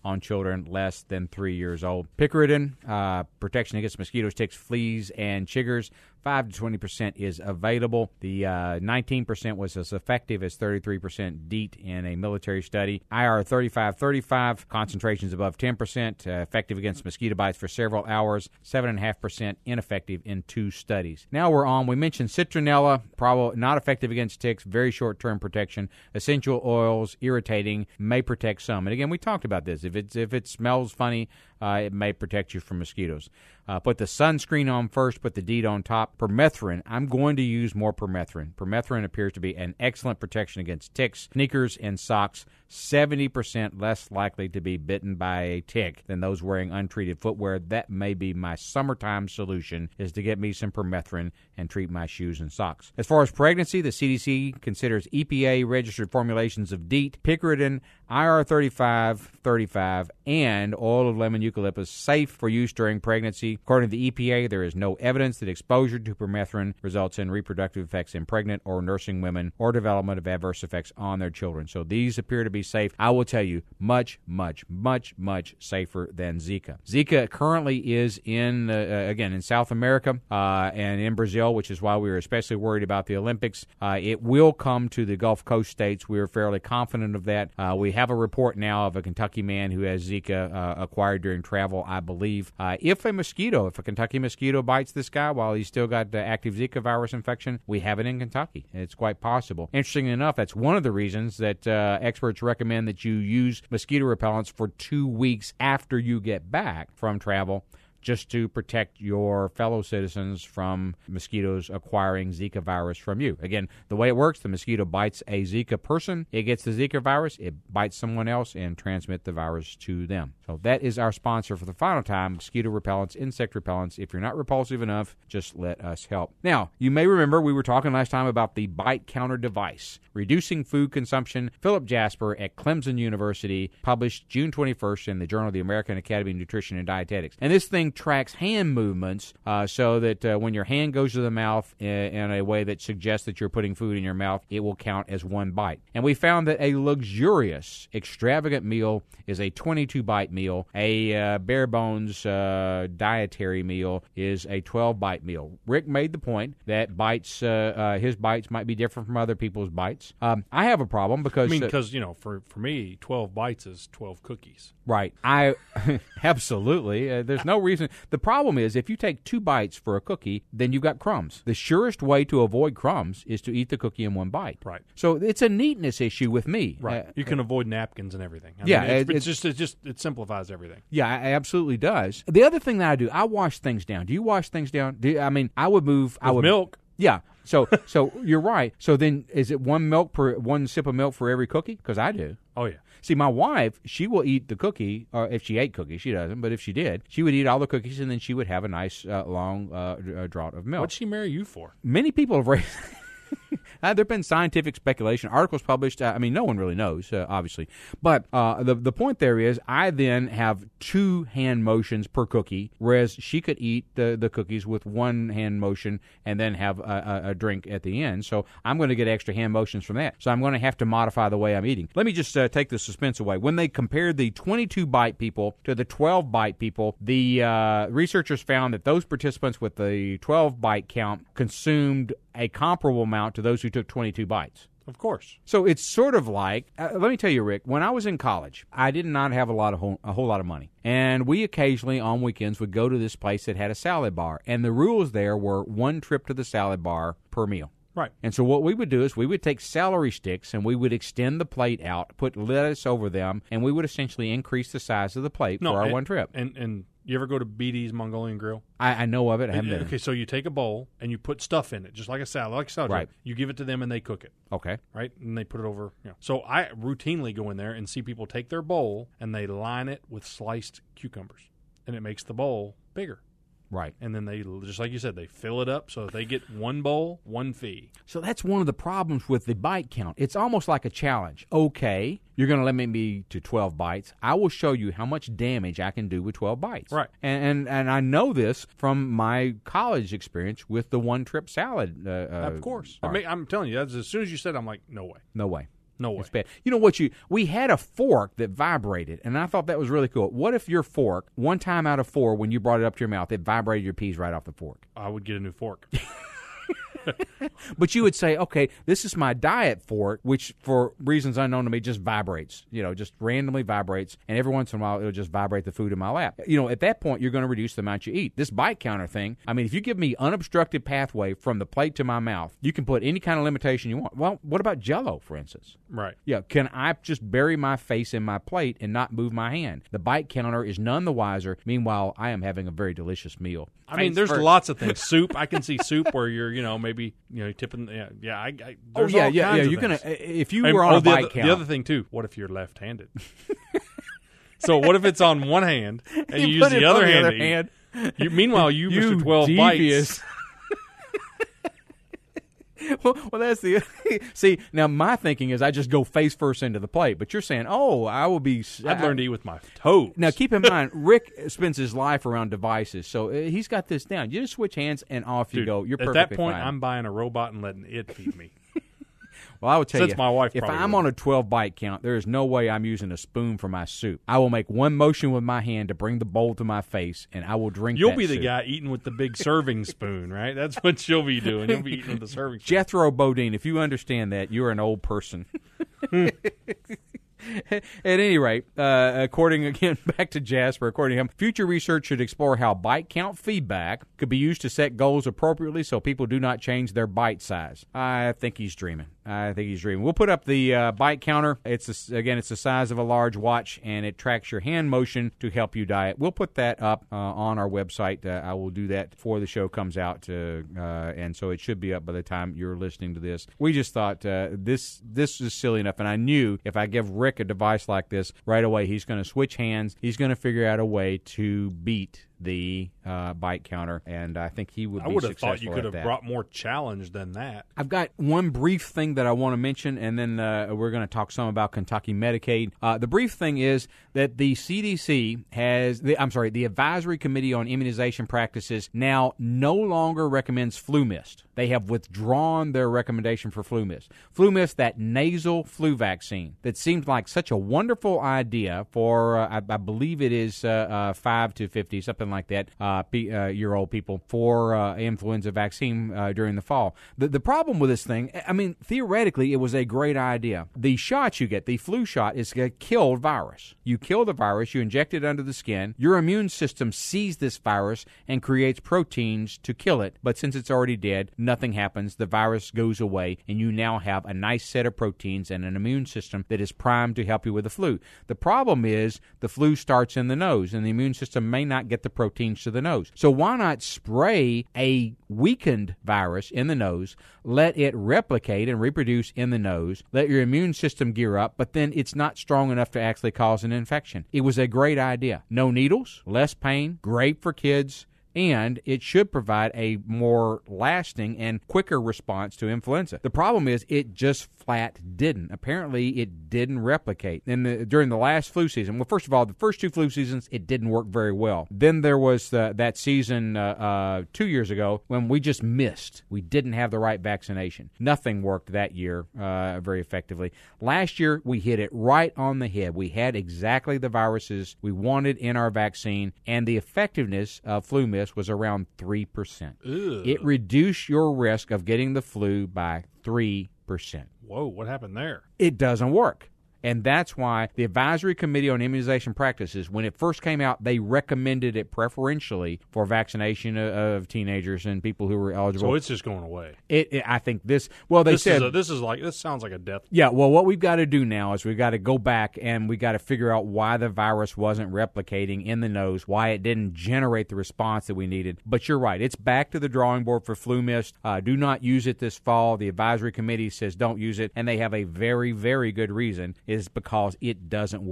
on children less than three years old. Picaridin, uh, protection against mosquitoes, ticks, fleas, and chiggers. five to twenty percent is available. The uh, nineteen percent was as effective as thirty-three percent DEET in a military study. I R thirty-five thirty-five, concentrations above ten percent, uh, effective against mosquito bites for several hours, seven point five percent ineffective in two studies. Now we're on, we mentioned citronella, probably not effective against ticks, very short-term protection. Essential oils, irritating, may protect some. And again, we talked about this. If, it's, if it smells funny, uh, it may protect you from mosquitoes. Uh, put the sunscreen on first, put the DEET on top. Permethrin, I'm going to use more permethrin. Permethrin appears to be an excellent protection against ticks, sneakers, and socks. seventy percent less likely to be bitten by a tick than those wearing untreated footwear. That may be my summertime solution, is to get me some permethrin and treat my shoes and socks. As far as pregnancy, the C D C considers E P A-registered formulations of DEET, Picaridin, I R thirty-five thirty-five, and oil of lemon eucalyptus safe for use during pregnancy. According to the E P A, there is no evidence that exposure to permethrin results in reproductive effects in pregnant or nursing women or development of adverse effects on their children. So these appear to be safe. I will tell you, much, much, much, much safer than Zika. Zika currently is in, uh, again, in South America uh, and in Brazil, which is why we are especially worried about the Olympics. Uh, it will come to the Gulf Coast states. We are fairly confident of that. Uh, we have a report now of a Kentucky man who has Zika uh, acquired during travel, I believe. Uh, if a mosquito, if a Kentucky mosquito bites this guy while he's still got the active Zika virus infection, we have it in Kentucky. It's quite possible. Interestingly enough, that's one of the reasons that uh, experts recommend that you use mosquito repellents for two weeks after you get back from travel, just to protect your fellow citizens from mosquitoes acquiring Zika virus from you. Again, the way it works, the mosquito bites a Zika person, it gets the Zika virus, it bites someone else and transmits the virus to them. So that is our sponsor for the final time, mosquito repellents, insect repellents. If you're not repulsive enough, just let us help. Now, you may remember we were talking last time about the bite counter device, reducing food consumption. Philip Jasper at Clemson University published June twenty-first in the Journal of the American Academy of Nutrition and Dietetics. And this thing tracks hand movements uh, so that uh, when your hand goes to the mouth in, in a way that suggests that you're putting food in your mouth, it will count as one bite. And we found that a luxurious, extravagant meal is a twenty-two bite meal. A uh, bare bones uh, dietary meal is a twelve bite meal. Rick made the point that bites, uh, uh, his bites might be different from other people's bites. Um, I have a problem because... I mean, uh, because, you know, for, for me, twelve bites is twelve cookies. Right. I absolutely. Uh, there's no reason. The problem is if you take two bites for a cookie, then you've got crumbs. The surest way to avoid crumbs is to eat the cookie in one bite. Right. So it's a neatness issue with me. Right. Uh, you can avoid napkins and everything. I yeah. mean, it's, it, it's just it just it simplifies everything. Yeah, it absolutely does. The other thing that I do, I wash things down. Do you wash things down? Do you, I mean, I would move. With I would milk. Yeah. So so you're right. So then is it one milk per one sip of milk for every cookie? Because I do. Oh, yeah. See, my wife, she will eat the cookie, or if she ate cookies, she doesn't, but if she did, she would eat all the cookies, and then she would have a nice, uh, long uh, draught of milk. What'd she marry you for? Many people have raised... Uh, there have been scientific speculation, articles published. Uh, I mean, no one really knows, uh, obviously. But uh, the the point there is, I then have two hand motions per cookie, whereas she could eat the, the cookies with one hand motion and then have a, a, a drink at the end. So I'm going to get extra hand motions from that. So I'm going to have to modify the way I'm eating. Let me just uh, take the suspense away. When they compared the twenty-two bite people to the twelve bite people, the uh, researchers found that those participants with the twelve bite count consumed a comparable amount to those who took twenty-two bites. Of course. So it's sort of like, uh, let me tell you, Rick, when I was in college, I did not have a lot of whole, a whole lot of money. And we occasionally on weekends would go to this place that had a salad bar. And the rules there were one trip to the salad bar per meal. Right. And so what we would do is we would take celery sticks and we would extend the plate out, put lettuce over them, and we would essentially increase the size of the plate no, for our and, one trip. And and you ever go to B D's Mongolian Grill? I, I know of it. I haven't been. Okay, so you take a bowl and you put stuff in it, just like a salad, like a salad. Right. You give it to them and they cook it. Okay. Right? And they put it over. You know. So I routinely go in there and see people take their bowl and they line it with sliced cucumbers, and it makes the bowl bigger. Right. And then they, just like you said, they fill it up so that they get one bowl, one fee. So that's one of the problems with the bite count. It's almost like a challenge. Okay, you're going to limit me to twelve bites. I will show you how much damage I can do with twelve bites. Right. And and, and I know this from my college experience with the one-trip salad. Uh, of course. I mean, I'm telling you, that's, as soon as you said it, I'm like, no way. No way. No way. It's bad. You know what? You we had a fork that vibrated, and I thought that was really cool. What if your fork, one time out of four, when you brought it up to your mouth, it vibrated your peas right off the fork? I would get a new fork. But you would say, okay, this is my diet fork, which for reasons unknown to me just vibrates, you know, just randomly vibrates, and every once in a while it'll just vibrate the food in my lap. You know, at that point, you're going to reduce the amount you eat. This bite counter thing, I mean, if you give me unobstructed pathway from the plate to my mouth, you can put any kind of limitation you want. Well, what about Jell-O, for instance? Right. Yeah, can I just bury my face in my plate and not move my hand? The bite counter is none the wiser. Meanwhile, I am having a very delicious meal. I mean, there's first. lots of things. Soup, I can see soup where you're, you know, maybe, you know, tipping. Yeah, yeah. I, I, Oh there's yeah, all yeah, kinds yeah. of You're gonna things. if you And- were on oh, a the bite other, count. The other thing too. What if you're left-handed? So what if it's on one hand and you, You use put it the other on the hand? other to eat? hand. You, meanwhile, you, You Mister twelve devious. bites. Well, well, that's the see. Now, my thinking is I just go face first into the plate, but you're saying, oh, I will be. I'd I, learn to eat with my toes. Now, keep in mind, Rick spends his life around devices, so uh, he's got this down. You just switch hands and off you Dude, go. You're at perfectly that point, fine. I'm buying a robot and letting it feed me. Well, I would tell Since you, my wife if probably I'm wouldn't. on a twelve bite count, there is no way I'm using a spoon for my soup. I will make one motion with my hand to bring the bowl to my face, and I will drink. You'll that be the soup. guy eating with the big serving spoon, right? That's what you'll be doing. You'll be eating with the serving spoon. Jethro Bodine, if you understand that, you're an old person. At any rate, uh, according again back to Jasper, according to him, future research should explore how bite count feedback could be used to set goals appropriately so people do not change their bite size. I think he's dreaming. I think he's dreaming. We'll put up the uh, bite counter. It's a, again, it's the size of a large watch, and it tracks your hand motion to help you diet. We'll put that up uh, on our website. Uh, I will do that before the show comes out, to, uh, and so it should be up by the time you're listening to this. We just thought uh, this this is silly enough, and I knew if I give Rick a device like this right away, he's going to switch hands. He's going to figure out a way to beat the uh, bite counter, and I think he would I be would have successful thought you at could have that. brought more challenge than that. I've got one brief thing that I want to mention, and then uh, we're going to talk some about Kentucky Medicaid. Uh, the brief thing is that the C D C has, the, I'm sorry, the Advisory Committee on Immunization Practices now no longer recommends flu mist. They have withdrawn their recommendation for flu mist. Flu mist, that nasal flu vaccine that seemed like such a wonderful idea for, uh, I, I believe it is uh, uh, five to fifty, something like that, uh, pe- uh, year old people for uh, influenza vaccine uh, during the fall. The, the problem with this thing, I mean, theoretically, it was a great idea. The shot you get, the flu shot, is a killed virus. You kill the virus, you inject it under the skin, your immune system sees this virus and creates proteins to kill it, but since it's already dead, nothing happens, the virus goes away, and you now have a nice set of proteins and an immune system that is primed to help you with the flu. The problem is the flu starts in the nose, and the immune system may not get the proteins to the nose. So why not spray a weakened virus in the nose, let it replicate and reproduce in the nose, let your immune system gear up, but then it's not strong enough to actually cause an infection. It was a great idea. No needles, less pain, great for kids, and it should provide a more lasting and quicker response to influenza. The problem is it just flat didn't. Apparently, it didn't replicate. In the, during the last flu season, well, first of all, the first two flu seasons, it didn't work very well. Then there was the, that season uh, uh, two years ago when we just missed. We didn't have the right vaccination. Nothing worked that year uh, very effectively. Last year, we hit it right on the head. We had exactly the viruses we wanted in our vaccine, and the effectiveness of flu mist was around three percent. Ugh. It reduced your risk of getting the flu by three percent. Whoa, what happened there? It doesn't work. And that's why the Advisory Committee on Immunization Practices, when it first came out, they recommended it preferentially for vaccination of, of teenagers and people who were eligible. So it's just going away. It, it, I think this, well, they This said, is a, this is like this sounds like a death. yeah, well, what we've got to do now is we've got to go back and we've got to figure out why the virus wasn't replicating in the nose, why it didn't generate the response that we needed. But you're right. It's back to the drawing board for flu mist. Uh, do not use it this fall. The Advisory Committee says don't use it, and they have a very, very good reason, is because it doesn't work.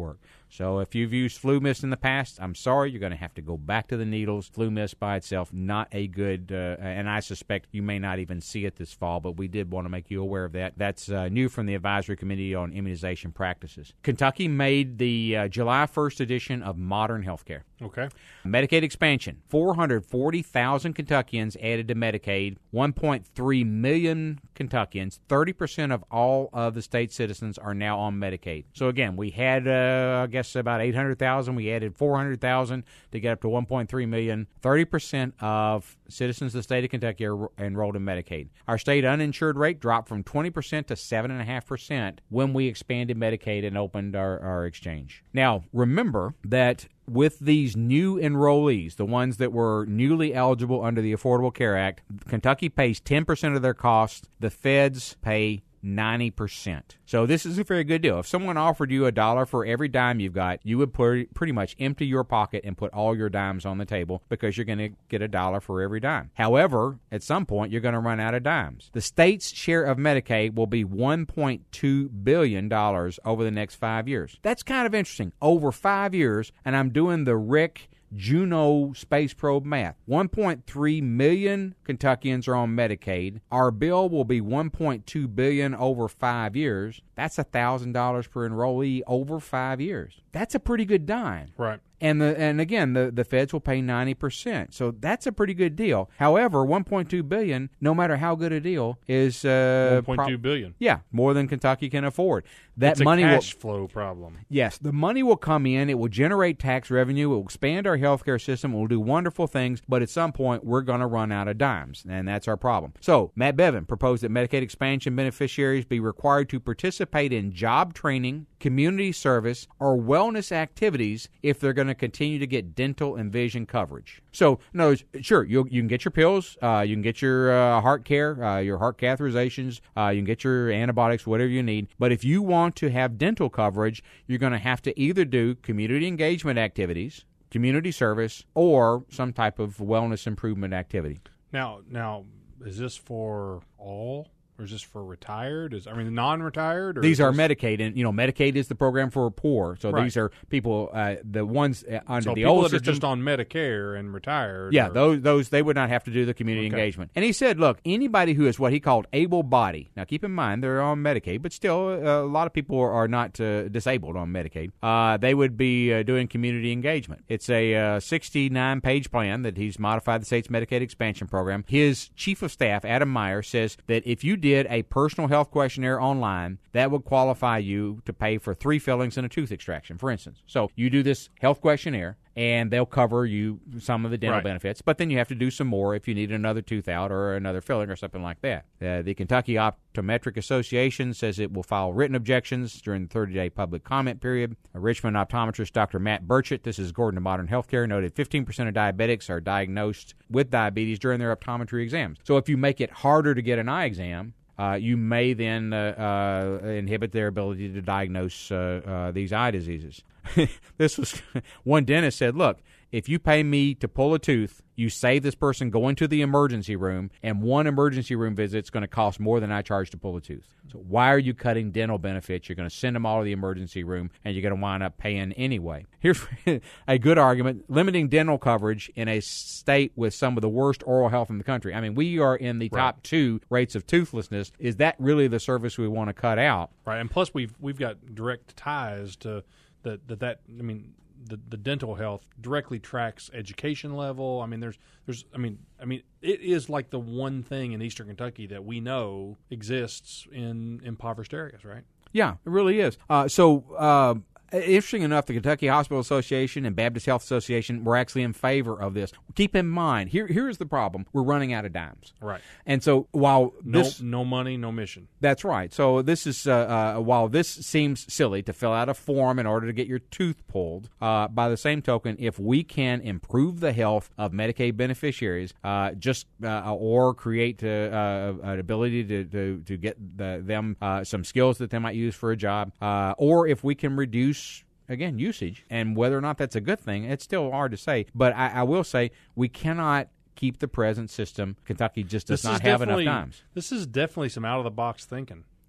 So if you've used Flu Mist in the past, I'm sorry, you're going to have to go back to the needles. Flu Mist by itself, not a good, uh, and I suspect you may not even see it this fall, but we did want to make you aware of that. That's uh, new from the Advisory Committee on Immunization Practices. Kentucky made the uh, July first edition of Modern Healthcare. Okay. Medicaid expansion. four hundred forty thousand Kentuckians added to Medicaid. one point three million Kentuckians, thirty percent of all of the state citizens are now on Medicaid. So again, we had, uh, I guess, about eight hundred thousand. We added four hundred thousand to get up to one point three million. thirty percent of citizens of the state of Kentucky are enrolled in Medicaid. Our state uninsured rate dropped from twenty percent to seven point five percent when we expanded Medicaid and opened our, our exchange. Now, remember that with these new enrollees, the ones that were newly eligible under the Affordable Care Act, Kentucky pays ten percent of their costs. The feds pay ninety percent. So this is a very good deal. If someone offered you a dollar for every dime you've got, you would put, pretty much empty your pocket and put all your dimes on the table because you're going to get a dollar for every dime. However, at some point, you're going to run out of dimes. The state's share of Medicaid will be one point two billion dollars over the next five years. That's kind of interesting. Over five years, and I'm doing the Rick Juno space probe math. one point three million Kentuckians are on Medicaid. Our bill will be one point two billion dollars over five years. That's one thousand dollars per enrollee over five years. That's a pretty good dime. Right. And the and again, the, the feds will pay ninety percent. So that's a pretty good deal. However, one point two billion dollars, no matter how good a deal, is uh, one point two billion dollars. Yeah, more than Kentucky can afford. That it's a money cash will, flow problem. Yes, the money will come in. It will generate tax revenue. It will expand our healthcare system. It will do wonderful things. But at some point, we're going to run out of dimes, and that's our problem. So Matt Bevin proposed that Medicaid expansion beneficiaries be required to participate in job training, community service, or wellness activities if they're going to continue to get dental and vision coverage. So, no, sure, you you can get your pills, uh, you can get your uh, heart care, uh, your heart catheterizations, uh, you can get your antibiotics, whatever you need. But if you want to have dental coverage, you're going to have to either do community engagement activities, community service, or some type of wellness improvement activity. Now, now, is this for all? Or is this for retired? Is I mean non-retired? Or these are this... Medicaid, and you know Medicaid is the program for poor. So right. these are people, uh, the ones uh, under so the people old that system. are just on Medicare and retired. Yeah, or... those those they would not have to do the community okay. engagement. And he said, look, anybody who is what he called able-bodied. Now keep in mind they're on Medicaid, but still uh, a lot of people are not uh, disabled on Medicaid. Uh, they would be uh, doing community engagement. It's a uh, sixty-nine page plan that he's modified the state's Medicaid expansion program. His chief of staff, Adam Meyer, says that if you did a personal health questionnaire online, that would qualify you to pay for three fillings and a tooth extraction, for instance. So you do this health questionnaire, and they'll cover you some of the dental right. benefits, but then you have to do some more if you need another tooth out or another filling or something like that. Uh, the Kentucky Optometric Association says it will file written objections during the thirty-day public comment period. A Richmond optometrist, Doctor Matt Burchett, this is according to Modern Healthcare, noted fifteen percent of diabetics are diagnosed with diabetes during their optometry exams. So if you make it harder to get an eye exam, Uh, you may then uh, uh, inhibit their ability to diagnose uh, uh, these eye diseases. This was one dentist said, look, if you pay me to pull a tooth, you save this person going to the emergency room, and one emergency room visit is going to cost more than I charge to pull a tooth. So why are you cutting dental benefits? You're going to send them all to the emergency room, and you're going to wind up paying anyway. Here's a good argument. Limiting dental coverage in a state with some of the worst oral health in the country. I mean, we are in the right. top two rates of toothlessness. Is that really the service we want to cut out? Right, and plus we've we've got direct ties to that, that, that I mean, The, the dental health directly tracks education level. I mean, there's, there's, I mean, I mean, it is like the one thing in Eastern Kentucky that we know exists in impoverished areas, right? Yeah, it really is. Uh, so, uh, interesting enough, the Kentucky Hospital Association and Baptist Health Association were actually in favor of this. Keep in mind, here here's the problem: we're running out of dimes. Right. And so, while no, this, no money, no mission. That's right. So this is uh, uh, while this seems silly to fill out a form in order to get your tooth pulled. Uh, by the same token, if we can improve the health of Medicaid beneficiaries, uh, just uh, or create uh, uh, an ability to to, to get the, them uh, some skills that they might use for a job, uh, or if we can reduce again, usage, and whether or not that's a good thing, it's still hard to say. But I, I will say we cannot keep the present system. Kentucky just does this not have enough dimes. This is definitely some out-of-the-box thinking. Yeah,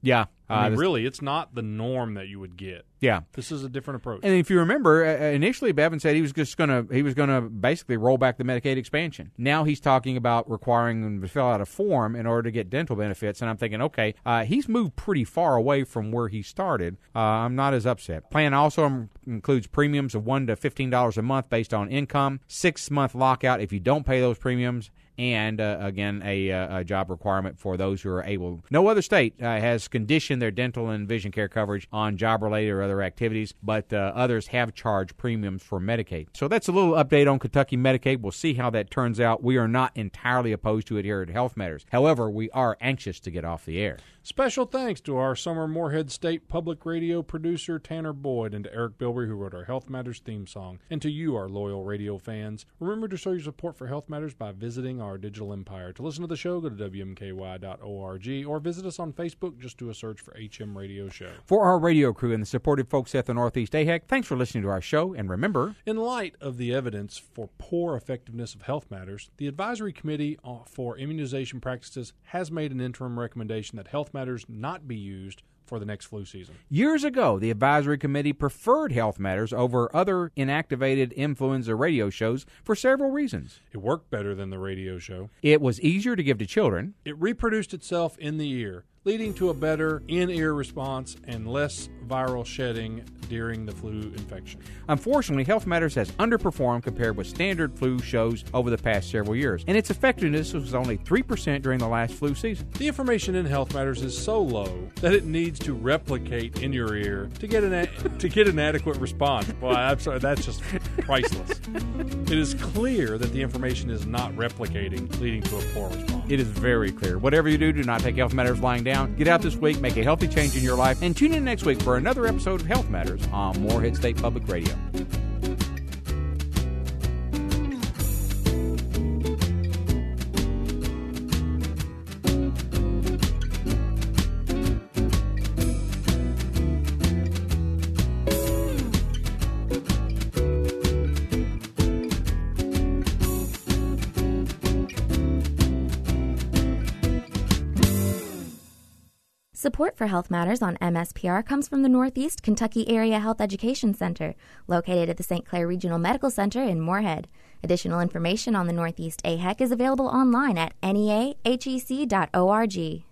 Uh, I mean, this- really, it's not the norm that you would get. Yeah. This is a different approach. And if you remember, uh, initially Bevin said he was just going to he was going to basically roll back the Medicaid expansion. Now he's talking about requiring them to fill out a form in order to get dental benefits. And I'm thinking, okay, uh, he's moved pretty far away from where he started. Uh, I'm not as upset. Plan also includes premiums of one to fifteen dollars a month based on income, six month lockout if you don't pay those premiums. And, uh, again, a, uh, a job requirement for those who are able. No other state uh, has conditioned their dental and vision care coverage on job-related or other activities, but uh, others have charged premiums for Medicaid. So that's a little update on Kentucky Medicaid. We'll see how that turns out. We are not entirely opposed to it here at Health Matters. However, we are anxious to get off the air. Special thanks to our summer Morehead State Public Radio producer Tanner Boyd and to Eric Bilbrey, who wrote our Health Matters theme song, and to you, our loyal radio fans. Remember to show your support for Health Matters by visiting our digital empire. To listen to the show, go to W M K Y dot org or visit us on Facebook. Just do a search for H M Radio Show. For our radio crew and the supportive folks at the Northeast A H E C, thanks for listening to our show, and remember, in light of the evidence for poor effectiveness of Health Matters, the Advisory Committee for Immunization Practices has made an interim recommendation that Health Matters not be used for the next flu season. Years ago, the Advisory Committee preferred Health Matters over other inactivated influenza radio shows for several reasons. It worked better than the radio show. It was easier to give to children. It reproduced itself in the ear, leading to a better in-ear response and less viral shedding during the flu infection. Unfortunately, Health Matters has underperformed compared with standard flu shows over the past several years, and its effectiveness was only three percent during the last flu season. The information in Health Matters is so low that it needs to replicate in your ear to get an a- to get an adequate response. Well, I'm sorry, that's just priceless. It is clear that the information is not replicating, leading to a poor response. It is very clear. Whatever you do, do not take Health Matters lying down. Get out this week, make a healthy change in your life, and tune in next week for another episode of Health Matters on Morehead State Public Radio. Support for Health Matters on M S P R comes from the Northeast Kentucky Area Health Education Center, located at the Saint Clair Regional Medical Center in Morehead. Additional information on the Northeast A H E C is available online at N E A H E C dot org.